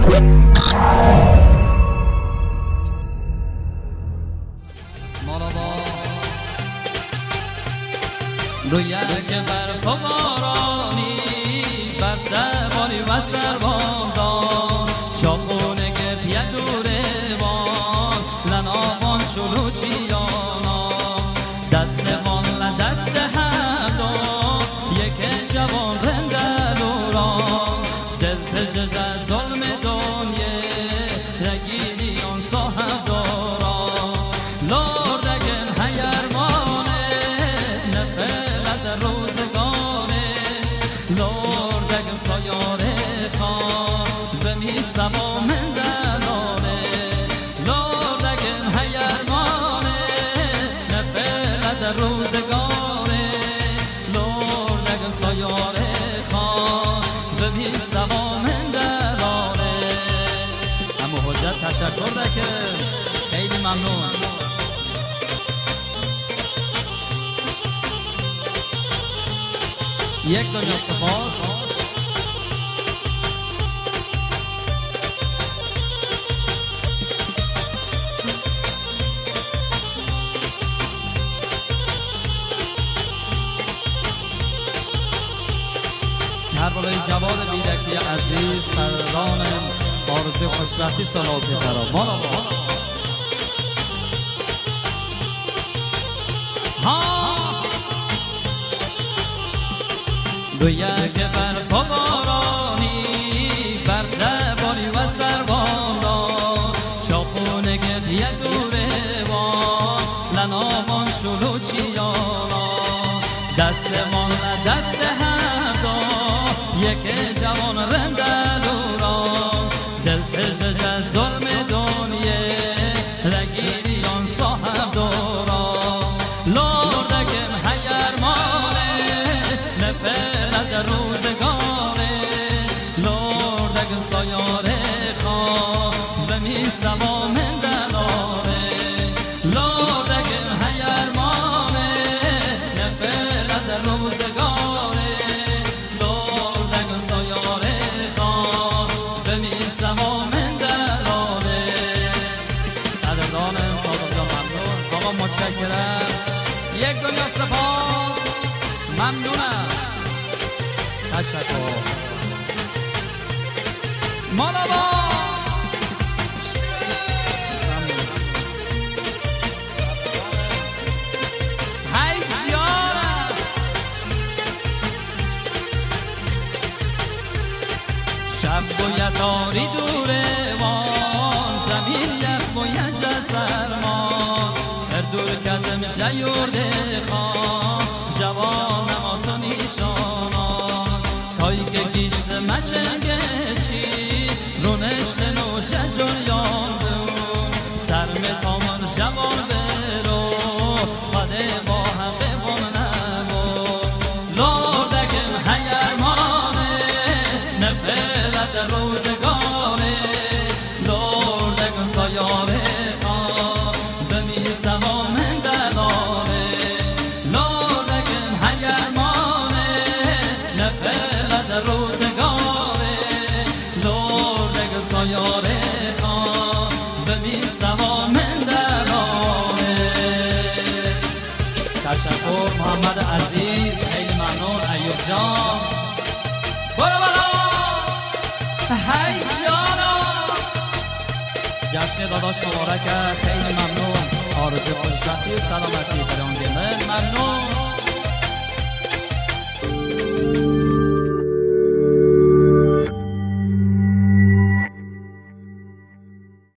روی یک برف و بارانی برده باری و سرباندان چاخونه که پیه دوره وان لناوان شلو چیانا دست وان لدست هر دو یک جوان رنده لوران دل پجج از ظلم دنیه رگیری آن صاحب داران لردگن هیرمانه نفلت روزگانه لردگن سایاره خان بمی سما من دلانه لردگن هیرمانه نفلت روزگانه لردگن سایاره خان بمی سما من دلانه اما حجت تشکر دکه خیلی ممنون. یک دنیا سپاس. کربلای جواد بیدکی عزیز قدردان آرزوی خوشبختی سلامتی ترا بالا دو یک برف و بارانی برده باری و سرباندان چاخونه گریه دوره وان لناوان شلو چیانا دست وان دست هر دو یک جوان رنده لوران دل پجج از ظلم دنیه رگیری آن صاحب دوران لردگن هیرمانه نفلت روزگاره لردگن سایاره خواه بمی سما من دلاره لردگن هیرمانه نفلت روزگاره لردگن سایاره خواه بمی سما من دلاره قدردان صادق جان ممنون آقا متشکرم. یک دنیا سپاس ممنونم تشکر مالا با هیجیارم شب باید داری دوره وان زمین یک باید سرمان هر دور کردم جیورده خان جوان اما تو نیشانان تایی که گیشت مچنگه چی رو نشت نوشه جویاندون سرم تامان جوان برو خاده با هم ببون نبون لردگن هیرمانه نفلت روزگاره لردگن سایاره خان بمی سما من دلاره لردگن هیرمانه نفلت روزگاره لردگن سایاره خان بمی سما من دلاره تشکر محمد عزیز خیلی ممنون. ایوب جان برو بالا هیجانا جشن داداش مبارکه خیلی ممنون. آرزوی خوشبختی و سلامتی برای آن گله ممنون.